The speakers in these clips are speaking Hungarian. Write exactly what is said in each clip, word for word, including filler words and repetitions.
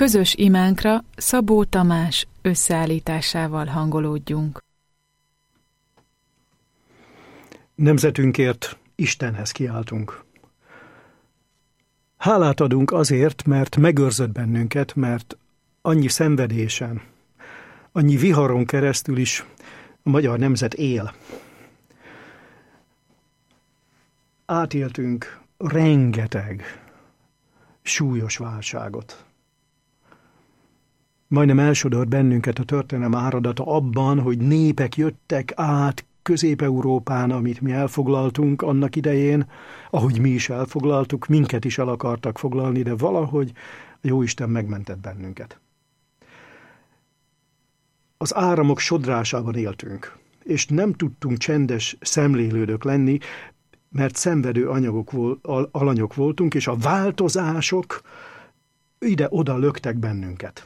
Közös imánkra Szabó Tamás összeállításával hangolódjunk. Nemzetünkért Istenhez kiáltunk. Hálát adunk azért, mert megőrzött bennünket, mert annyi szenvedésen, annyi viharon keresztül is a magyar nemzet él. Átéltünk rengeteg súlyos válságot. Majdnem elsodort bennünket a történelem áradata abban, hogy népek jöttek át Közép-Európán, amit mi elfoglaltunk annak idején, ahogy mi is elfoglaltuk, minket is el akartak foglalni, de valahogy a Jóisten megmentett bennünket. Az áramok sodrásában éltünk, és nem tudtunk csendes szemlélődők lenni, mert szenvedő anyagok, alanyok voltunk, és a változások ide-oda löktek bennünket.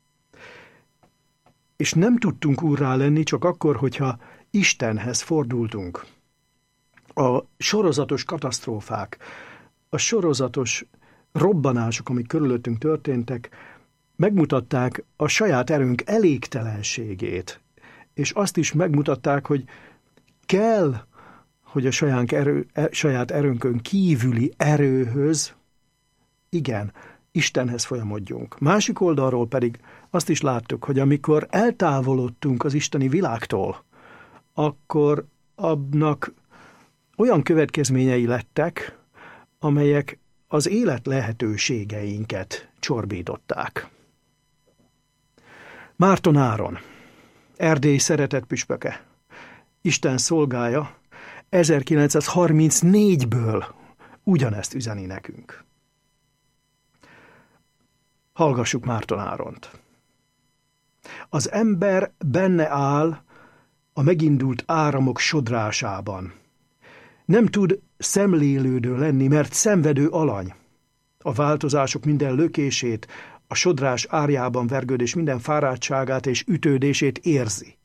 És nem tudtunk úrrá lenni csak akkor, hogyha Istenhez fordultunk. A sorozatos katasztrófák, a sorozatos robbanások, amik körülöttünk történtek, megmutatták a saját erőnk elégtelenségét, és azt is megmutatták, hogy kell, hogy a saját, erő, saját erőnkön kívüli erőhöz, igen, Istenhez folyamodjunk. Másik oldalról pedig azt is láttuk, hogy amikor eltávolodtunk az isteni világtól, akkor abnak olyan következményei lettek, amelyek az élet lehetőségeinket csorbították. Márton Áron, Erdély szeretett püspöke, Isten szolgája, ezerkilencszázharmincnégyből ugyanezt üzeni nekünk. Hallgassuk Márton Áront. Az ember benne áll a megindult áramok sodrásában. Nem tud szemlélődő lenni, mert szenvedő alany. A változások minden lökését, a sodrás árjában vergődés minden fáradtságát és ütődését érzi.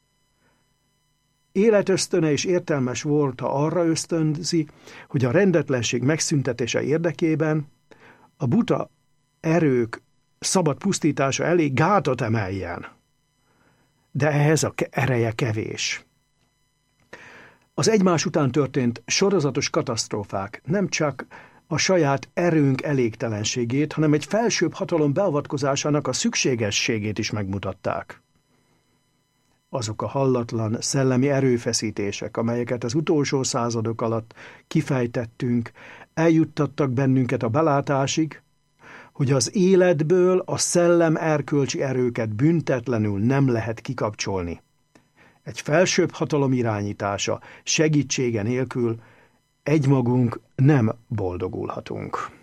Életösztöne és értelmes volta arra ösztönzi, hogy a rendetlenség megszüntetése érdekében a buta erők szabad pusztítása elé gátat emeljen. De ehhez a ereje kevés. Az egymás után történt sorozatos katasztrófák nem csak a saját erőnk elégtelenségét, hanem egy felsőbb hatalom beavatkozásának a szükségességét is megmutatták. Azok a hallatlan szellemi erőfeszítések, amelyeket az utolsó századok alatt kifejtettünk, eljuttattak bennünket a belátásig, hogy az életből a szellem erkölcsi erőket büntetlenül nem lehet kikapcsolni. Egy felsőbb hatalom irányítása, segítsége nélkül egymagunk nem boldogulhatunk.